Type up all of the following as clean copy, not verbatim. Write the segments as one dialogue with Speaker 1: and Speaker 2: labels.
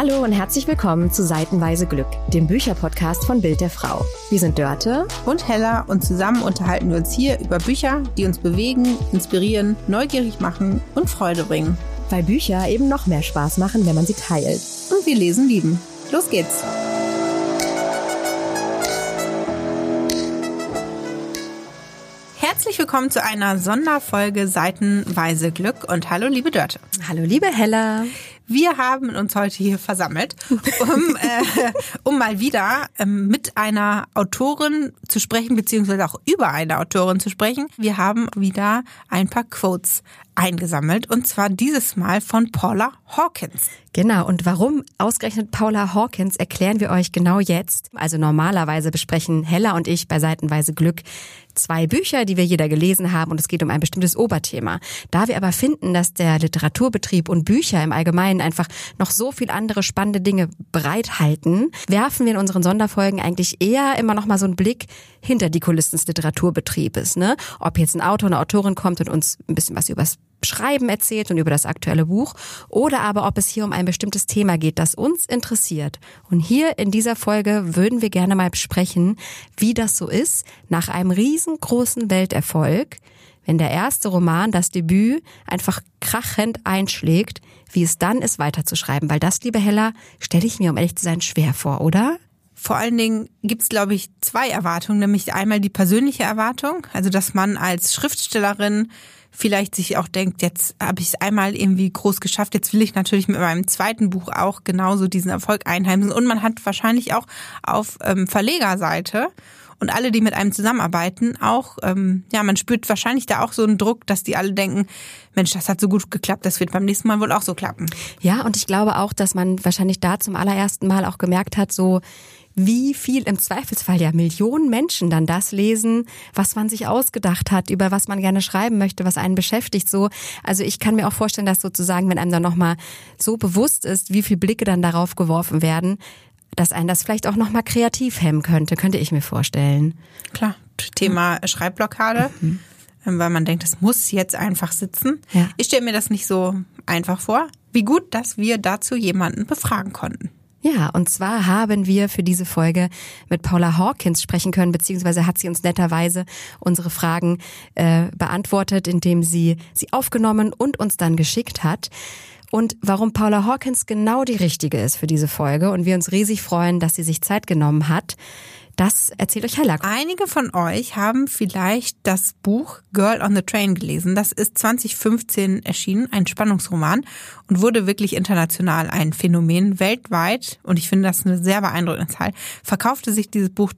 Speaker 1: Hallo und herzlich willkommen zu Seitenweise Glück, dem Bücherpodcast von Bild der Frau. Wir sind Dörte
Speaker 2: und Hella und zusammen unterhalten wir uns hier über Bücher, die uns bewegen, inspirieren, neugierig machen und Freude bringen.
Speaker 1: Weil Bücher eben noch mehr Spaß machen, wenn man sie teilt.
Speaker 2: Und wir lesen lieben. Los geht's! Herzlich willkommen zu einer Sonderfolge Seitenweise Glück und hallo liebe Dörte.
Speaker 1: Hallo liebe Hella.
Speaker 2: Wir haben uns heute hier versammelt, um mal wieder mit einer Autorin zu sprechen, beziehungsweise auch über eine Autorin zu sprechen. Wir haben wieder ein paar Quotes eingesammelt und zwar dieses Mal von Paula Hawkins.
Speaker 1: Genau, und warum ausgerechnet Paula Hawkins, erklären wir euch genau jetzt. Also normalerweise besprechen Hella und ich bei Seitenweise Glück 2 Bücher, die wir jeder gelesen haben, und es geht um ein bestimmtes Oberthema. Da wir aber finden, dass der Literaturbetrieb und Bücher im Allgemeinen einfach noch so viel andere spannende Dinge bereithalten, werfen wir in unseren Sonderfolgen eigentlich eher immer noch mal so einen Blick hinter die Kulissen des Literaturbetriebes, ne? Ob jetzt ein Autor, eine Autorin kommt und uns ein bisschen was übers Schreiben erzählt und über das aktuelle Buch, oder aber ob es hier um ein bestimmtes Thema geht, das uns interessiert. Und hier in dieser Folge würden wir gerne mal besprechen, wie das so ist, nach einem riesengroßen Welterfolg, wenn der erste Roman, das Debüt, einfach krachend einschlägt, wie es dann ist, weiterzuschreiben. Weil das, liebe Hella, stelle ich mir, um ehrlich zu sein, schwer vor, oder?
Speaker 2: Vor allen Dingen gibt's, glaube ich, 2 Erwartungen, nämlich einmal die persönliche Erwartung, also dass man als Schriftstellerin vielleicht sich auch denkt, jetzt habe ich es einmal irgendwie groß geschafft, jetzt will ich natürlich mit meinem zweiten Buch auch genauso diesen Erfolg einheimsen. Und man hat wahrscheinlich auch auf Verlegerseite und alle, die mit einem zusammenarbeiten, auch, man spürt wahrscheinlich da auch so einen Druck, dass die alle denken, Mensch, das hat so gut geklappt, das wird beim nächsten Mal wohl auch so klappen.
Speaker 1: Ja, und ich glaube auch, dass man wahrscheinlich da zum allerersten Mal auch gemerkt hat, so wie viel im Zweifelsfall ja Millionen Menschen dann das lesen, was man sich ausgedacht hat, über was man gerne schreiben möchte, was einen beschäftigt. So, also ich kann mir auch vorstellen, dass sozusagen, wenn einem dann nochmal so bewusst ist, wie viele Blicke dann darauf geworfen werden, dass einen das vielleicht auch nochmal kreativ hemmen könnte ich mir vorstellen.
Speaker 2: Klar, Thema Schreibblockade, weil man denkt, das muss jetzt einfach sitzen. Ja. Ich stelle mir das nicht so einfach vor. Wie gut, dass wir dazu jemanden befragen konnten.
Speaker 1: Ja, und zwar haben wir für diese Folge mit Paula Hawkins sprechen können, beziehungsweise hat sie uns netterweise unsere Fragen beantwortet, indem sie aufgenommen und uns dann geschickt hat. Und warum Paula Hawkins genau die richtige ist für diese Folge und wir uns riesig freuen, dass sie sich Zeit genommen hat, das erzählt euch Hella.
Speaker 2: Einige von euch haben vielleicht das Buch Girl on the Train gelesen. Das ist 2015 erschienen, ein Spannungsroman und wurde wirklich international ein Phänomen weltweit. Und ich finde das eine sehr beeindruckende Zahl. Verkaufte sich dieses Buch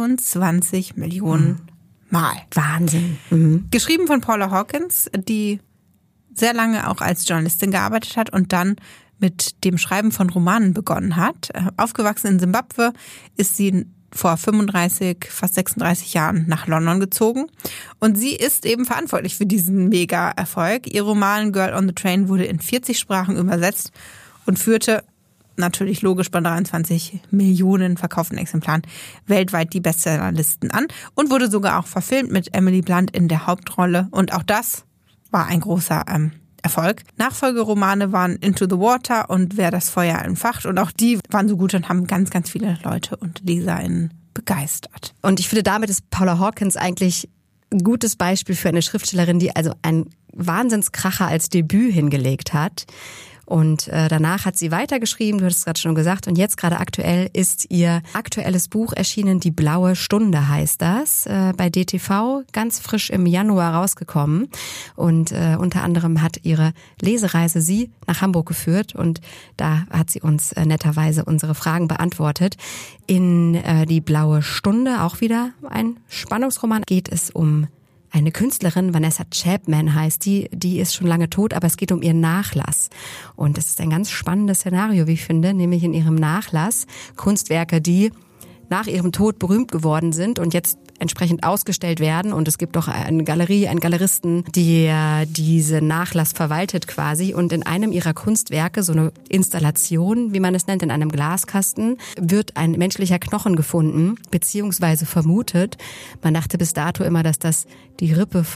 Speaker 2: 23 Millionen Mal.
Speaker 1: Wahnsinn.
Speaker 2: Geschrieben von Paula Hawkins, die sehr lange auch als Journalistin gearbeitet hat und dann mit dem Schreiben von Romanen begonnen hat. Aufgewachsen in Simbabwe ist sie vor 35, fast 36 Jahren nach London gezogen. Und sie ist eben verantwortlich für diesen Mega-Erfolg. Ihr Roman Girl on the Train wurde in 40 Sprachen übersetzt und führte natürlich logisch bei 23 Millionen verkauften Exemplaren weltweit die Bestsellerlisten an und wurde sogar auch verfilmt mit Emily Blunt in der Hauptrolle. Und auch das war ein großer Erfolg. Nachfolgeromane waren Into the Water und Wer das Feuer entfacht. Und auch die waren so gut und haben ganz, ganz viele Leute und LeserInnen begeistert.
Speaker 1: Und ich finde, damit ist Paula Hawkins eigentlich ein gutes Beispiel für eine Schriftstellerin, die also einen Wahnsinnskracher als Debüt hingelegt hat. Und danach hat sie weitergeschrieben, du hattest es gerade schon gesagt, und jetzt gerade aktuell ist ihr aktuelles Buch erschienen, Die blaue Stunde heißt das, bei DTV, ganz frisch im Januar rausgekommen. Und unter anderem hat ihre Lesereise sie nach Hamburg geführt und da hat sie uns netterweise unsere Fragen beantwortet. In Die blaue Stunde, auch wieder ein Spannungsroman, geht es um eine Künstlerin, Vanessa Chapman heißt die ist schon lange tot, aber es geht um ihren Nachlass. Und es ist ein ganz spannendes Szenario, wie ich finde, nämlich in ihrem Nachlass Kunstwerke, die nach ihrem Tod berühmt geworden sind und jetzt entsprechend ausgestellt werden. Und es gibt auch eine Galerie, einen Galeristen, der diese Nachlass verwaltet quasi. Und in einem ihrer Kunstwerke, so eine Installation, wie man es nennt, in einem Glaskasten, wird ein menschlicher Knochen gefunden, beziehungsweise vermutet. Man dachte bis dato immer, dass das die Rippe von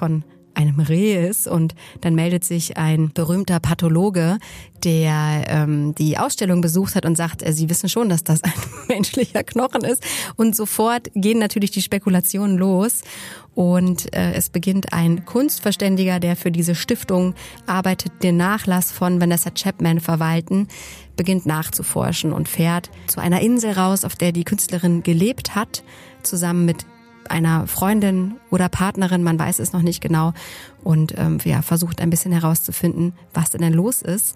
Speaker 1: einem Reh ist und dann meldet sich ein berühmter Pathologe, der die Ausstellung besucht hat und sagt, Sie wissen schon, dass das ein menschlicher Knochen ist, und sofort gehen natürlich die Spekulationen los und es beginnt ein Kunstverständiger, der für diese Stiftung arbeitet, den Nachlass von Vanessa Chapman verwalten, beginnt nachzuforschen und fährt zu einer Insel raus, auf der die Künstlerin gelebt hat, zusammen mit einer Freundin oder Partnerin, man weiß es noch nicht genau, und versucht ein bisschen herauszufinden, was denn los ist.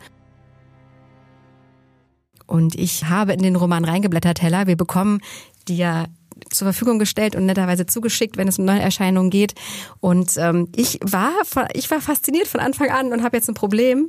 Speaker 1: Und ich habe in den Roman reingeblättert, Hella. Wir bekommen die ja zur Verfügung gestellt und netterweise zugeschickt, wenn es um Neuerscheinungen geht. Und ich war fasziniert von Anfang an und habe jetzt ein Problem,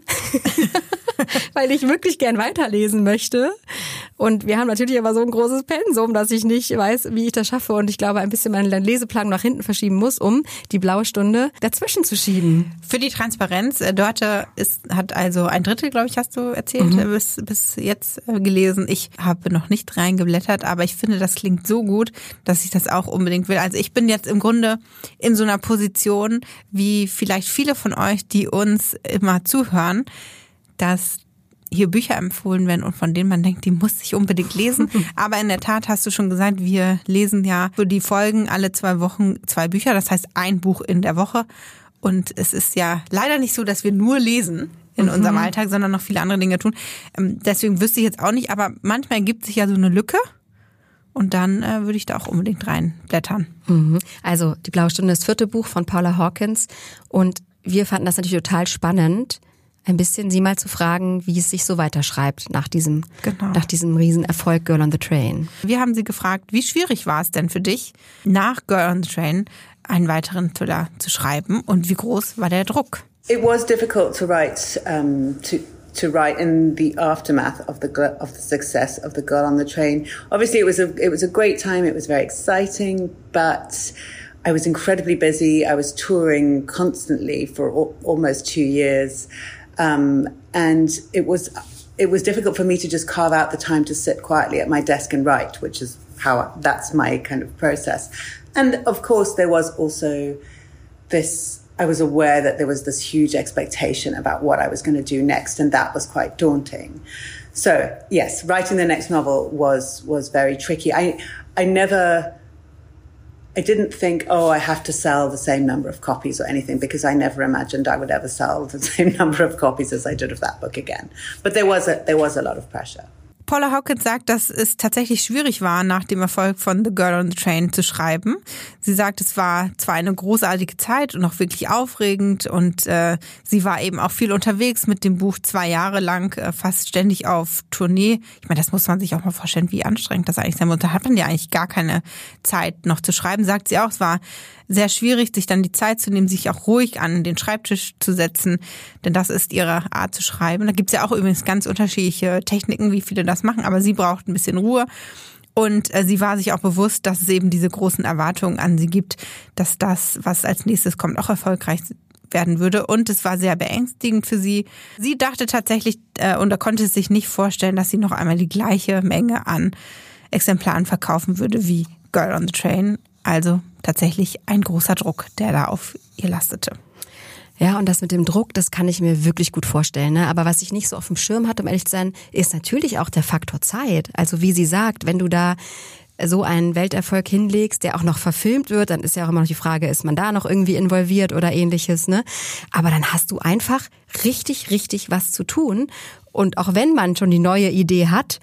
Speaker 1: weil ich wirklich gern weiterlesen möchte. Und wir haben natürlich aber so ein großes Pensum, dass ich nicht weiß, wie ich das schaffe. Und ich glaube, ein bisschen meinen Leseplan nach hinten verschieben muss, um die blaue Stunde dazwischen zu schieben.
Speaker 2: Für die Transparenz, Dörte hat also 1/3, glaube ich, hast du erzählt, bis jetzt gelesen. Ich habe noch nicht reingeblättert, aber ich finde, das klingt so gut, dass ich das auch unbedingt will. Also ich bin jetzt im Grunde in so einer Position, wie vielleicht viele von euch, die uns immer zuhören, dass hier Bücher empfohlen werden und von denen man denkt, die muss ich unbedingt lesen. Aber in der Tat hast du schon gesagt, wir lesen ja für die Folgen alle 2 Wochen 2 Bücher. Das heißt, ein Buch in der Woche. Und es ist ja leider nicht so, dass wir nur lesen in unserem Alltag, sondern noch viele andere Dinge tun. Deswegen wüsste ich jetzt auch nicht, aber manchmal ergibt sich ja so eine Lücke. Und dann würde ich da auch unbedingt reinblättern.
Speaker 1: Also die blaue Stunde ist das 4. Buch von Paula Hawkins. Und wir fanden das natürlich total spannend, ein bisschen sie mal zu fragen, wie es sich so weiterschreibt nach diesem Riesenerfolg Girl on the Train.
Speaker 2: Wir haben sie gefragt, wie schwierig war es denn für dich, nach Girl on the Train einen weiteren Thriller zu schreiben und wie groß war der Druck?
Speaker 3: It was difficult to write to write in the aftermath of the success of the Girl on the Train. Obviously, it was a great time. It was very exciting, but I was incredibly busy. I was touring constantly for almost 2 years. And it was difficult for me to just carve out the time to sit quietly at my desk and write, which is that's my kind of process. And of course, there was also I was aware that there was this huge expectation about what I was going to do next, and that was quite daunting. So yes, writing the next novel was very tricky. I didn't think, I have to sell the same number of copies or anything, because I never imagined I would ever sell the same number of copies as I did of that book again. But there was a lot of pressure.
Speaker 2: Paula Hawkins sagt, dass es tatsächlich schwierig war, nach dem Erfolg von The Girl on the Train zu schreiben. Sie sagt, es war zwar eine großartige Zeit und auch wirklich aufregend, und sie war eben auch viel unterwegs mit dem Buch 2 Jahre lang, fast ständig auf Tournee. Ich meine, das muss man sich auch mal vorstellen, wie anstrengend das eigentlich sein muss. Da hat man ja eigentlich gar keine Zeit noch zu schreiben, sagt sie auch. Es war sehr schwierig, sich dann die Zeit zu nehmen, sich auch ruhig an den Schreibtisch zu setzen, denn das ist ihre Art zu schreiben. Da gibt's ja auch übrigens ganz unterschiedliche Techniken, wie viele das machen, aber sie braucht ein bisschen Ruhe. Und sie war sich auch bewusst, dass es eben diese großen Erwartungen an sie gibt, dass das, was als nächstes kommt, auch erfolgreich werden würde. Und es war sehr beängstigend für sie. Sie dachte tatsächlich, und da konnte es sich nicht vorstellen, dass sie noch einmal die gleiche Menge an Exemplaren verkaufen würde wie Girl on the Train. Also tatsächlich ein großer Druck, der da auf ihr lastete.
Speaker 1: Ja, und das mit dem Druck, das kann ich mir wirklich gut vorstellen. Ne? Aber was ich nicht so auf dem Schirm hatte, um ehrlich zu sein, ist natürlich auch der Faktor Zeit. Also wie sie sagt, wenn du da so einen Welterfolg hinlegst, der auch noch verfilmt wird, dann ist ja auch immer noch die Frage, ist man da noch irgendwie involviert oder ähnliches, ne? Aber dann hast du einfach richtig, richtig was zu tun. Und auch wenn man schon die neue Idee hat,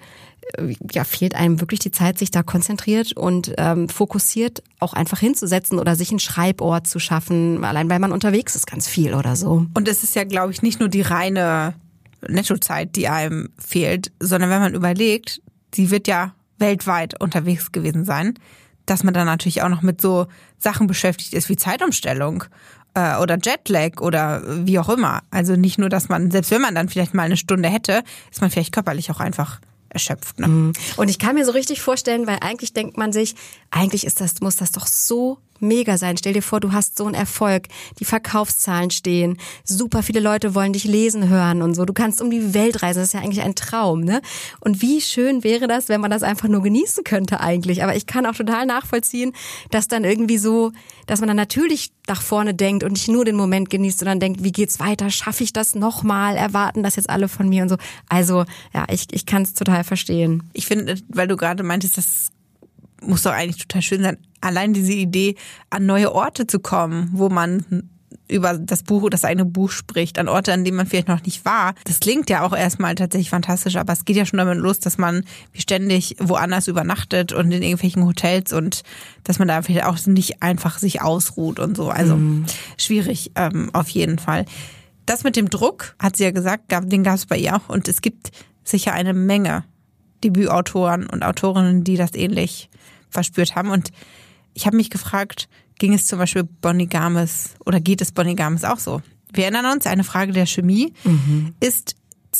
Speaker 1: fehlt einem wirklich die Zeit, sich da konzentriert und fokussiert auch einfach hinzusetzen oder sich einen Schreibort zu schaffen, allein weil man unterwegs ist, ganz viel oder so.
Speaker 2: Und es ist ja, glaube ich, nicht nur die reine Nettozeit, die einem fehlt, sondern wenn man überlegt, sie wird ja weltweit unterwegs gewesen sein, dass man dann natürlich auch noch mit so Sachen beschäftigt ist wie Zeitumstellung oder Jetlag oder wie auch immer. Also nicht nur, dass man, selbst wenn man dann vielleicht mal eine Stunde hätte, ist man vielleicht körperlich auch einfach erschöpft. Ne?
Speaker 1: Und ich kann mir so richtig vorstellen, weil eigentlich denkt man sich, eigentlich muss das doch so mega sein. Stell dir vor, du hast so einen Erfolg, die Verkaufszahlen stehen, super viele Leute wollen dich lesen hören und so. Du kannst um die Welt reisen, das ist ja eigentlich ein Traum, ne? Und wie schön wäre das, wenn man das einfach nur genießen könnte eigentlich. Aber ich kann auch total nachvollziehen, dass dann irgendwie so, dass man dann natürlich nach vorne denkt und nicht nur den Moment genießt, sondern denkt, wie geht's weiter? Schaffe ich das nochmal? Erwarten das jetzt alle von mir und so? Also, ja, ich kann es total verstehen.
Speaker 2: Ich finde, weil du gerade meintest, das muss doch eigentlich total schön sein, allein diese Idee, an neue Orte zu kommen, wo man über das eigene Buch spricht, an Orte, an denen man vielleicht noch nicht war. Das klingt ja auch erstmal tatsächlich fantastisch, aber es geht ja schon damit los, dass man wie ständig woanders übernachtet und in irgendwelchen Hotels und dass man da vielleicht auch nicht einfach sich ausruht und so. Also schwierig auf jeden Fall. Das mit dem Druck, hat sie ja gesagt, den gab es bei ihr auch. Und es gibt sicher eine Menge Debütautoren und Autorinnen, die das ähnlich verspürt haben. Und ich habe mich gefragt, ging es zum Beispiel Bonnie Garmis oder geht es Bonnie Garmis auch so? Wir erinnern uns, eine Frage der Chemie ist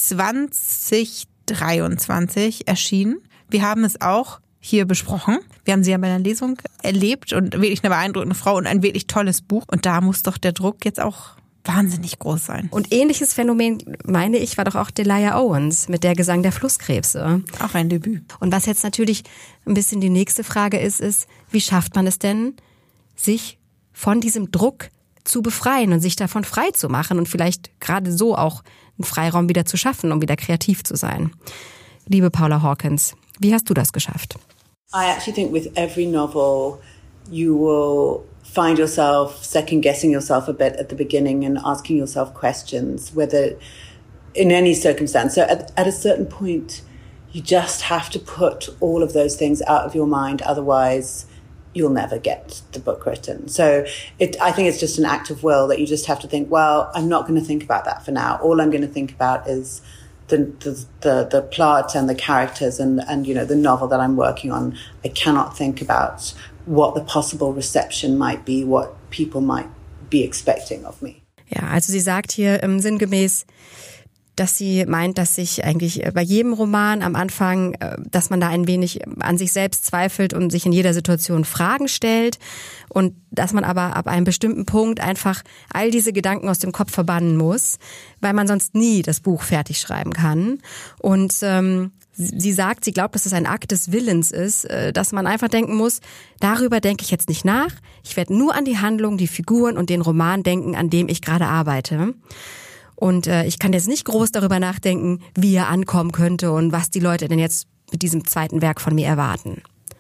Speaker 2: 2023 erschienen. Wir haben es auch hier besprochen. Wir haben sie ja bei einer Lesung erlebt und wirklich eine beeindruckende Frau und ein wirklich tolles Buch. Und da muss doch der Druck jetzt auch wahnsinnig groß sein.
Speaker 1: Und ähnliches Phänomen, meine ich, war doch auch Delia Owens mit der Gesang der Flusskrebse.
Speaker 2: Auch ein Debüt.
Speaker 1: Und was jetzt natürlich ein bisschen die nächste Frage ist, wie schafft man es denn, sich von diesem Druck zu befreien und sich davon frei zu machen und vielleicht gerade so auch einen Freiraum wieder zu schaffen, um wieder kreativ zu sein. Liebe Paula Hawkins, wie hast du das geschafft?
Speaker 3: I actually think with every novel you will find yourself second-guessing yourself a bit at the beginning and asking yourself questions, whether in any circumstance. So at a certain point, you just have to put all of those things out of your mind, otherwise you'll never get the book written. So I think it's just an act of will that you just have to think, well, I'm not going to think about that for now. All I'm going to think about is the plot and the characters and you know the novel that I'm working on. I cannot think about what the possible reception might be, what people might be expecting of me.
Speaker 1: Ja, also sie sagt hier sinngemäß, dass sie meint, dass sich eigentlich bei jedem Roman am Anfang, dass man da ein wenig an sich selbst zweifelt und sich in jeder Situation Fragen stellt und dass man aber ab einem bestimmten Punkt einfach all diese Gedanken aus dem Kopf verbannen muss, weil man sonst nie das Buch fertig schreiben kann. Und sie sagt, sie glaubt, dass es ein Akt des Willens ist, dass man einfach denken muss, darüber denke ich jetzt nicht nach, ich werde nur an die Handlung, die Figuren und den Roman denken, an dem ich gerade arbeite. Und ich kann jetzt nicht groß darüber nachdenken, wie er ankommen könnte und was die Leute denn jetzt mit diesem zweiten Werk von mir erwarten.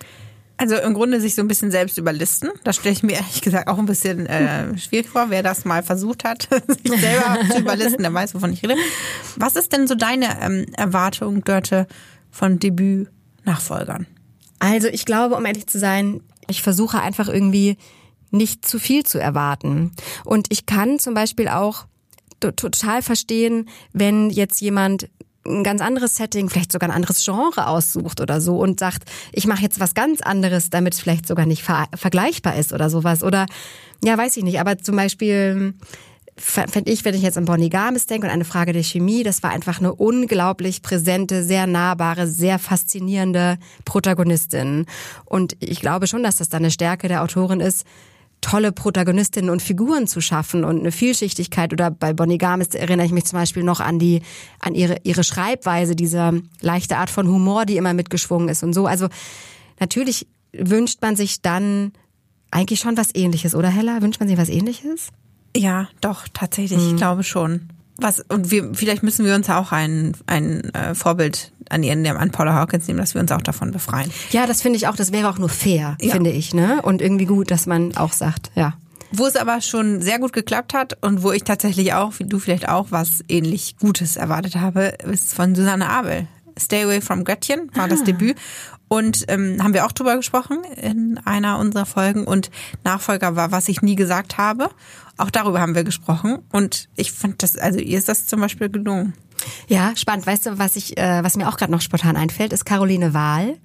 Speaker 2: Also im Grunde sich so ein bisschen selbst überlisten. Das stelle ich mir ehrlich gesagt auch ein bisschen schwierig vor. Wer das mal versucht hat, sich selber zu überlisten, der weiß, wovon ich rede. Was ist denn so deine Erwartung, Dörte, von Debüt-Nachfolgern?
Speaker 1: Also ich glaube, um ehrlich zu sein, ich versuche einfach irgendwie nicht zu viel zu erwarten. Und ich kann zum Beispiel auch total verstehen, wenn jetzt jemand ein ganz anderes Setting, vielleicht sogar ein anderes Genre aussucht oder so und sagt, ich mache jetzt was ganz anderes, damit es vielleicht sogar nicht vergleichbar ist oder sowas. Oder, ja, weiß ich nicht, aber zum Beispiel fände ich, wenn ich jetzt an Bonnie Garmis denke und eine Frage der Chemie, das war einfach eine unglaublich präsente, sehr nahbare, sehr faszinierende Protagonistin. Und ich glaube schon, dass das dann eine Stärke der Autorin ist, tolle Protagonistinnen und Figuren zu schaffen und eine Vielschichtigkeit. Oder bei Bonnie Garmis erinnere ich mich zum Beispiel noch an ihre Schreibweise, diese leichte Art von Humor, die immer mitgeschwungen ist und so. Also natürlich wünscht man sich dann eigentlich schon was Ähnliches, oder Hella? Wünscht man sich was Ähnliches?
Speaker 2: Ja, doch, tatsächlich. Ich glaube schon. Vielleicht müssen wir uns auch ein Vorbild an Paula Hawkins nehmen, dass wir uns auch davon befreien.
Speaker 1: Ja, das finde ich auch, das wäre auch nur fair, finde ich, ne? Und irgendwie gut, dass man auch sagt, ja.
Speaker 2: Wo es aber schon sehr gut geklappt hat und wo ich tatsächlich auch, wie du vielleicht auch, was ähnlich Gutes erwartet habe, ist von Susanne Abel. Stay Away from Göttchen war das Debüt. Und haben wir auch drüber gesprochen in einer unserer Folgen. Und Nachfolger war, was ich nie gesagt habe. Auch darüber haben wir gesprochen. Und ich fand das, also ihr ist das zum Beispiel gelungen.
Speaker 1: Ja, spannend. Weißt du, was mir auch gerade noch spontan einfällt, ist Caroline Wahl,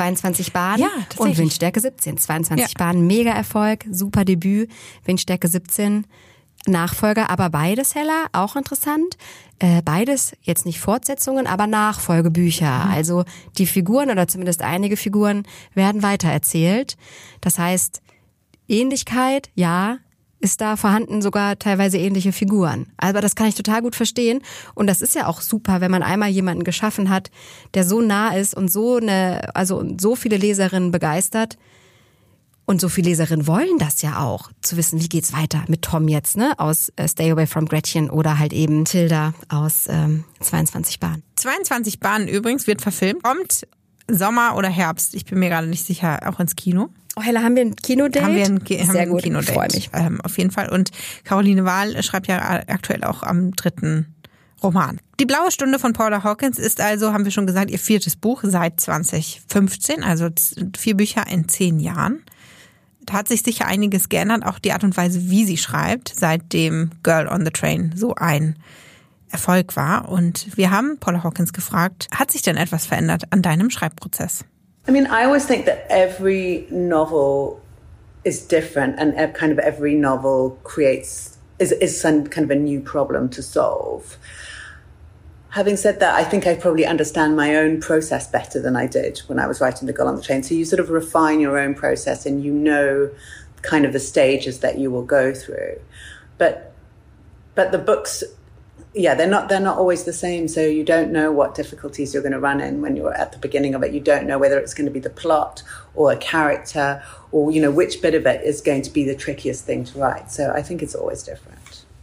Speaker 1: 22 Bahnen und Windstärke 17. 22 Bahnen, mega Erfolg, super Debüt, Windstärke 17, Nachfolger, aber beides, Hella, auch interessant. Beides jetzt nicht Fortsetzungen, aber Nachfolgebücher. Also die Figuren oder zumindest einige Figuren werden weitererzählt. Das heißt, Ähnlichkeit, ja, ist da vorhanden, sogar teilweise ähnliche Figuren. Aber das kann ich total gut verstehen. Und das ist ja auch super, wenn man einmal jemanden geschaffen hat, der so nah ist und so viele Leserinnen begeistert. Und so viele Leserinnen wollen das ja auch, zu wissen, wie geht's weiter mit Tom jetzt, ne, aus Stay Away from Gretchen oder halt eben Tilda aus 22 Bahnen.
Speaker 2: 22 Bahnen übrigens wird verfilmt, kommt Sommer oder Herbst, ich bin mir gerade nicht sicher, auch ins Kino.
Speaker 1: Oh Hella, haben wir ein Kinodate?
Speaker 2: Haben wir ein
Speaker 1: Kinodate,
Speaker 2: ich
Speaker 1: freue mich.
Speaker 2: Auf jeden Fall. Und Caroline Wahl schreibt ja aktuell auch am 3. Roman. Die blaue Stunde von Paula Hawkins ist also, haben wir schon gesagt, ihr 4. Buch seit 2015, also 4 Bücher in 10 Jahren. Da hat sich sicher einiges geändert, auch die Art und Weise, wie sie schreibt, seitdem Girl on the Train so ein Erfolg war. Und wir haben Paula Hawkins gefragt, hat sich denn etwas verändert an deinem Schreibprozess?
Speaker 3: I mean, I always think that every novel is different and kind of every novel is some kind of a new problem to solve. Having said that, I think I probably understand my own process better than I did when I was writing The Girl on the Train. So you sort of refine your own process and you know kind of the stages that you will go through. But the books, yeah, they're not always the same. So you don't know what difficulties you're going to run in when you're at the beginning of it. You don't know whether it's going to be the plot or a character or, you know, which bit of it is going to be the trickiest thing to write. So I think it's always different.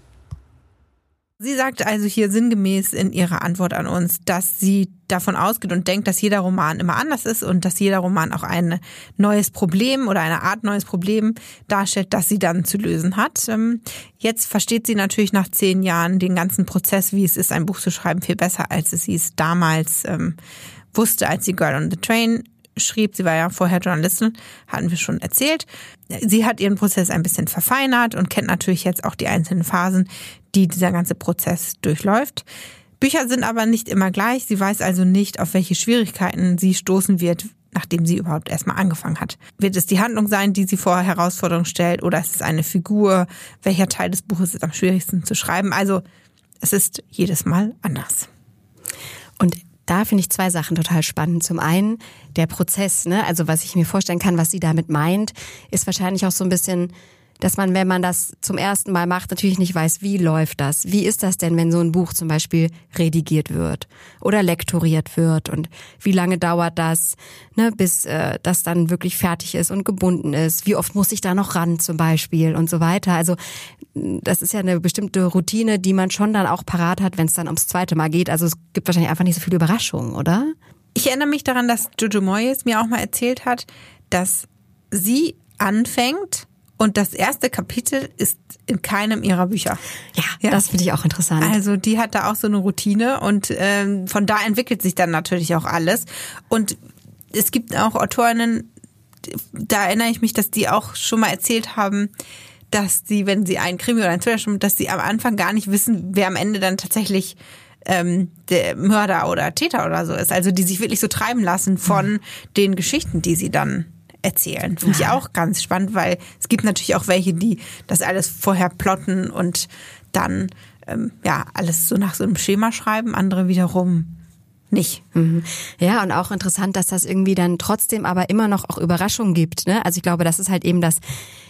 Speaker 2: Sie sagt also hier sinngemäß in ihrer Antwort an uns, dass sie davon ausgeht und denkt, dass jeder Roman immer anders ist und dass jeder Roman auch ein neues Problem oder eine Art neues Problem darstellt, das sie dann zu lösen hat. Jetzt versteht sie natürlich nach 10 Jahren den ganzen Prozess, wie es ist, ein Buch zu schreiben, viel besser, als sie es damals wusste, als sie Girl on the Train schrieb. Sie war ja vorher Journalistin, hatten wir schon erzählt. Sie hat ihren Prozess ein bisschen verfeinert und kennt natürlich jetzt auch die einzelnen Phasen, die dieser ganze Prozess durchläuft. Bücher sind aber nicht immer gleich. Sie weiß also nicht, auf welche Schwierigkeiten sie stoßen wird, nachdem sie überhaupt erstmal angefangen hat. Wird es die Handlung sein, die sie vor Herausforderungen stellt, oder ist es eine Figur? Welcher Teil des Buches ist am schwierigsten zu schreiben? Also es ist jedes Mal anders.
Speaker 1: Und da finde ich 2 Sachen total spannend. Zum einen der Prozess, ne? Also was ich mir vorstellen kann, was sie damit meint, ist wahrscheinlich auch so ein bisschen, dass man, wenn man das zum ersten Mal macht, natürlich nicht weiß, wie läuft das? Wie ist das denn, wenn so ein Buch zum Beispiel redigiert wird oder lektoriert wird? Und wie lange dauert das, ne, bis das dann wirklich fertig ist und gebunden ist? Wie oft muss ich da noch ran zum Beispiel und so weiter? Also das ist ja eine bestimmte Routine, die man schon dann auch parat hat, wenn es dann ums 2. Mal geht. Also es gibt wahrscheinlich einfach nicht so viele Überraschungen, oder?
Speaker 2: Ich erinnere mich daran, dass Jojo Moyes mir auch mal erzählt hat, dass sie anfängt und das erste Kapitel ist in keinem ihrer Bücher.
Speaker 1: Ja, das finde ich auch interessant.
Speaker 2: Also die hat da auch so eine Routine und von da entwickelt sich dann natürlich auch alles. Und es gibt auch Autorinnen, da erinnere ich mich, dass die auch schon mal erzählt haben, dass sie, wenn sie einen Krimi oder einen Thriller schreiben, dass sie am Anfang gar nicht wissen, wer am Ende dann tatsächlich der Mörder oder Täter oder so ist. Also die sich wirklich so treiben lassen von den Geschichten, die sie dann erzählen. Finde ich auch ganz spannend, weil es gibt natürlich auch welche, die das alles vorher plotten und dann alles so nach so einem Schema schreiben, andere wiederum nicht.
Speaker 1: Ja, und auch interessant, dass das irgendwie dann trotzdem aber immer noch auch Überraschungen gibt, ne? Also ich glaube, das ist halt eben das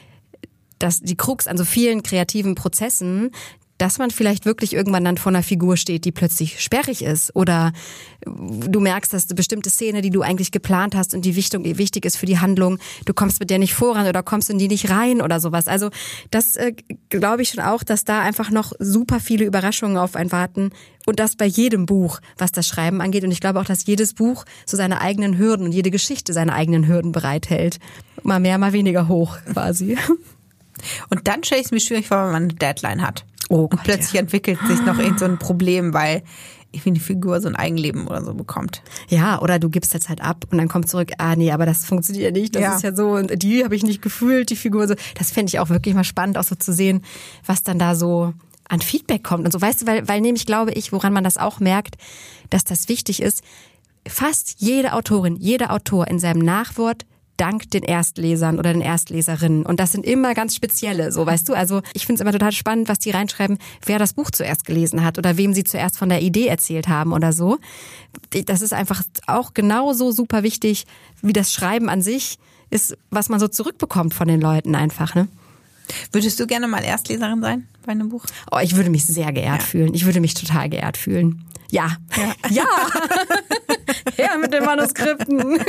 Speaker 1: die Krux an so vielen kreativen Prozessen, dass man vielleicht wirklich irgendwann dann vor einer Figur steht, die plötzlich sperrig ist, oder du merkst, dass eine bestimmte Szene, die du eigentlich geplant hast und die wichtig ist für die Handlung, du kommst mit der nicht voran oder kommst in die nicht rein oder sowas. Also das glaube ich schon auch, dass da einfach noch super viele Überraschungen auf einen warten, und das bei jedem Buch, was das Schreiben angeht. Und ich glaube auch, dass jedes Buch so seine eigenen Hürden und jede Geschichte seine eigenen Hürden bereithält. Mal mehr, mal weniger hoch quasi.
Speaker 2: Und dann stelle ich es mir schwierig vor, wenn man eine Deadline hat.
Speaker 1: Oh Gott,
Speaker 2: und plötzlich entwickelt sich noch irgend so ein Problem, weil irgendwie eine Figur so ein Eigenleben oder so bekommt.
Speaker 1: Ja, oder du gibst jetzt halt ab und dann kommt zurück, nee, aber das funktioniert ja nicht, das ist ja so, und die habe ich nicht gefühlt, die Figur so. Das fände ich auch wirklich mal spannend, auch so zu sehen, was dann da so an Feedback kommt und so. Weißt du, weil nämlich glaube ich, woran man das auch merkt, dass das wichtig ist, fast jede Autorin, jeder Autor in seinem Nachwort dankt den Erstlesern oder den Erstleserinnen. Und das sind immer ganz spezielle, so, weißt du. Also ich finde es immer total spannend, was die reinschreiben, wer das Buch zuerst gelesen hat oder wem sie zuerst von der Idee erzählt haben oder so. Das ist einfach auch genauso super wichtig wie das Schreiben an sich, ist, was man so zurückbekommt von den Leuten einfach, ne?
Speaker 2: Würdest du gerne mal Erstleserin sein bei einem Buch?
Speaker 1: Oh, ich würde mich sehr geehrt fühlen. Ich würde mich total geehrt fühlen. Ja. Ja. Her mit den Manuskripten.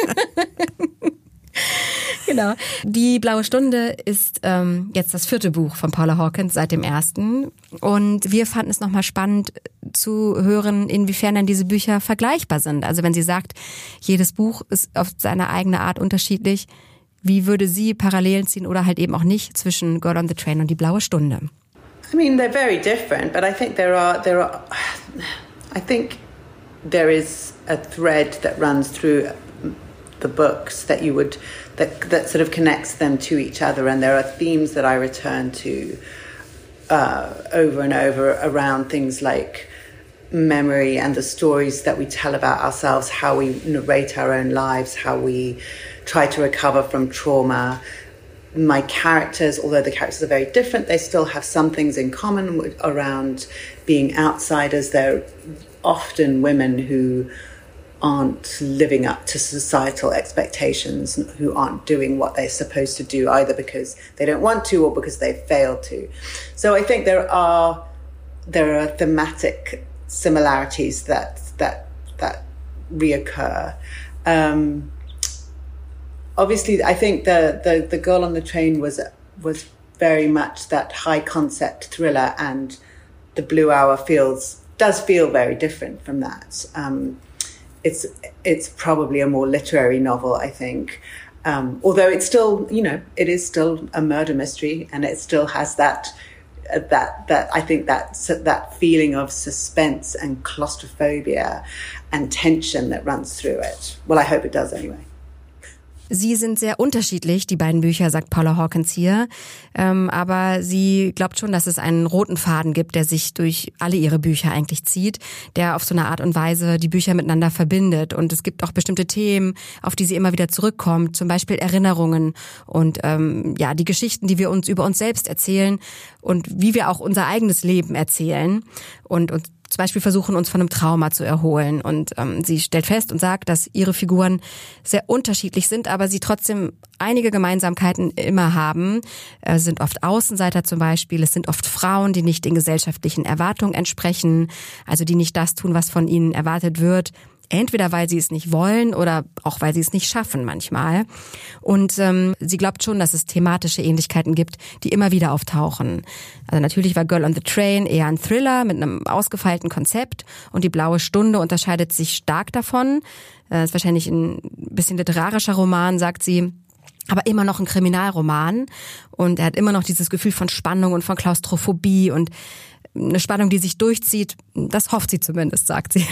Speaker 1: Genau. Die Blaue Stunde ist jetzt das 4. Buch von Paula Hawkins seit dem 1. Und wir fanden es nochmal spannend zu hören, inwiefern denn diese Bücher vergleichbar sind. Also wenn sie sagt, jedes Buch ist auf seine eigene Art unterschiedlich, wie würde sie Parallelen ziehen oder halt eben auch nicht zwischen Girl on the Train und die Blaue Stunde?
Speaker 3: I mean, they're very different, but I think I think there is a thread that runs through the books that sort of connects them to each other, and there are themes that I return to over and over around things like memory and the stories that we tell about ourselves, how we narrate our own lives, how we try to recover from trauma. My characters, although the characters are very different, they still have some things in common around being outsiders. They're often women who aren't living up to societal expectations, who aren't doing what they're supposed to do, either because they don't want to or because they failed to. So I think there are thematic similarities that reoccur. Obviously, I think the Girl on the Train was very much that high concept thriller, and The Blue Hour does feel very different from that. It's probably a more literary novel, I think. Although it's still, it is still a murder mystery, and it still has that I think that feeling of suspense and claustrophobia and tension that runs through it. Well, I hope it does anyway.
Speaker 1: Sie sind sehr unterschiedlich, die beiden Bücher, sagt Paula Hawkins hier. Aber sie glaubt schon, dass es einen roten Faden gibt, der sich durch alle ihre Bücher eigentlich zieht, der auf so eine Art und Weise die Bücher miteinander verbindet. Und es gibt auch bestimmte Themen, auf die sie immer wieder zurückkommt, zum Beispiel Erinnerungen und die Geschichten, die wir uns über uns selbst erzählen und wie wir auch unser eigenes Leben erzählen und zum Beispiel versuchen, uns von einem Trauma zu erholen. Und sie stellt fest und sagt, dass ihre Figuren sehr unterschiedlich sind, aber sie trotzdem einige Gemeinsamkeiten immer haben. Es sind oft Außenseiter zum Beispiel, es sind oft Frauen, die nicht den gesellschaftlichen Erwartungen entsprechen, also die nicht das tun, was von ihnen erwartet wird. Entweder weil sie es nicht wollen oder auch weil sie es nicht schaffen manchmal. Und sie glaubt schon, dass es thematische Ähnlichkeiten gibt, die immer wieder auftauchen. Also natürlich war Girl on the Train eher ein Thriller mit einem ausgefeilten Konzept und die Blaue Stunde unterscheidet sich stark davon. Ist wahrscheinlich ein bisschen literarischer Roman, sagt sie, aber immer noch ein Kriminalroman. Und er hat immer noch dieses Gefühl von Spannung und von Klaustrophobie und eine Spannung, die sich durchzieht. Das hofft sie zumindest, sagt sie.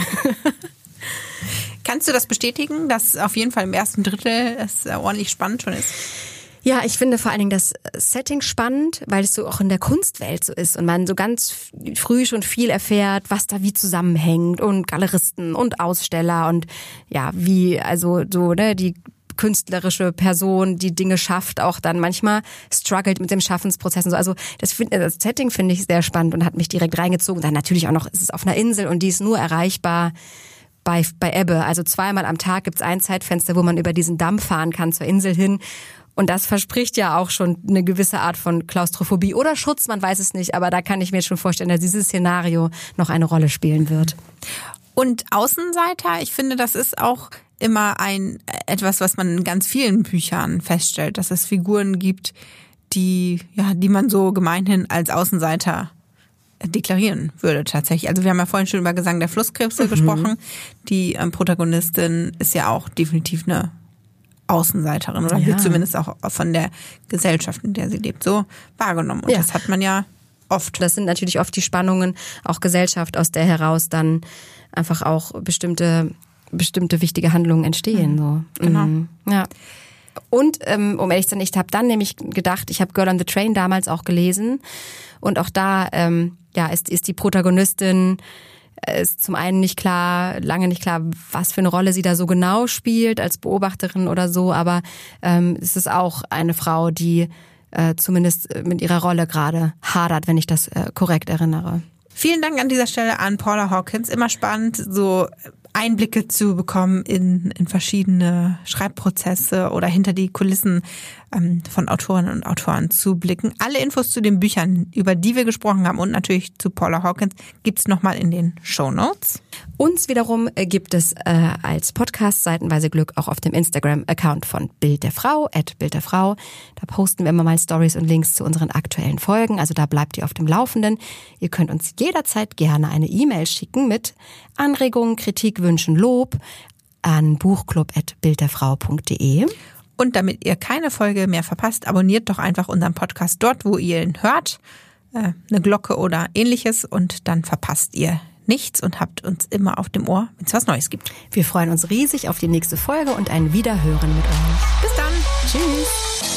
Speaker 2: Kannst du das bestätigen, dass auf jeden Fall im ersten Drittel es ordentlich spannend schon ist?
Speaker 1: Ja, ich finde vor allen Dingen das Setting spannend, weil es so auch in der Kunstwelt so ist und man so ganz früh schon viel erfährt, was da wie zusammenhängt und Galeristen und Aussteller und ja, wie also so die künstlerische Person, die Dinge schafft, auch dann manchmal struggelt mit dem Schaffensprozess und so. Also das Setting finde ich sehr spannend und hat mich direkt reingezogen. Dann natürlich auch noch, ist es auf einer Insel und die ist nur erreichbar bei Ebbe. Also 2-mal am Tag gibt's ein Zeitfenster, wo man über diesen Damm fahren kann zur Insel hin. Und das verspricht ja auch schon eine gewisse Art von Klaustrophobie oder Schutz, man weiß es nicht. Aber da kann ich mir schon vorstellen, dass dieses Szenario noch eine Rolle spielen wird.
Speaker 2: Und Außenseiter, ich finde, das ist auch immer etwas, was man in ganz vielen Büchern feststellt, dass es Figuren gibt, die man so gemeinhin als Außenseiter deklarieren würde tatsächlich. Also wir haben ja vorhin schon über Gesang der Flusskrebse gesprochen. Die Protagonistin ist ja auch definitiv eine Außenseiterin oder wird zumindest auch von der Gesellschaft, in der sie lebt, so wahrgenommen. Und das hat man ja oft. Das
Speaker 1: sind natürlich oft die Spannungen, auch Gesellschaft, aus der heraus dann einfach auch bestimmte wichtige Handlungen entstehen. So.
Speaker 2: Genau.
Speaker 1: Ja. Und um ehrlich zu sein, ich habe dann nämlich gedacht, ich habe Girl on the Train damals auch gelesen und auch da ist die Protagonistin, ist zum einen lange nicht klar, was für eine Rolle sie da so genau spielt als Beobachterin oder so, aber es ist auch eine Frau, die zumindest mit ihrer Rolle gerade hadert, wenn ich das korrekt erinnere.
Speaker 2: Vielen Dank an dieser Stelle an Paula Hawkins. Immer spannend, so Einblicke zu bekommen in verschiedene Schreibprozesse oder hinter die Kulissen von Autorinnen und Autoren zu blicken. Alle Infos zu den Büchern, über die wir gesprochen haben und natürlich zu Paula Hawkins, gibt's nochmal in den Shownotes.
Speaker 1: Uns wiederum gibt es als Podcast Seitenweise Glück auch auf dem Instagram-Account von Bild der Frau, @BildderFrau. Da posten wir immer mal Stories und Links zu unseren aktuellen Folgen. Also da bleibt ihr auf dem Laufenden. Ihr könnt uns jederzeit gerne eine E-Mail schicken mit Anregungen, Kritik, Wünschen, Lob an buchclub@bildderfrau.de.
Speaker 2: Und damit ihr keine Folge mehr verpasst, abonniert doch einfach unseren Podcast dort, wo ihr ihn hört. Eine Glocke oder ähnliches und dann verpasst ihr nichts und habt uns immer auf dem Ohr, wenn es was Neues gibt.
Speaker 1: Wir freuen uns riesig auf die nächste Folge und ein Wiederhören mit euch.
Speaker 2: Bis dann.
Speaker 1: Tschüss.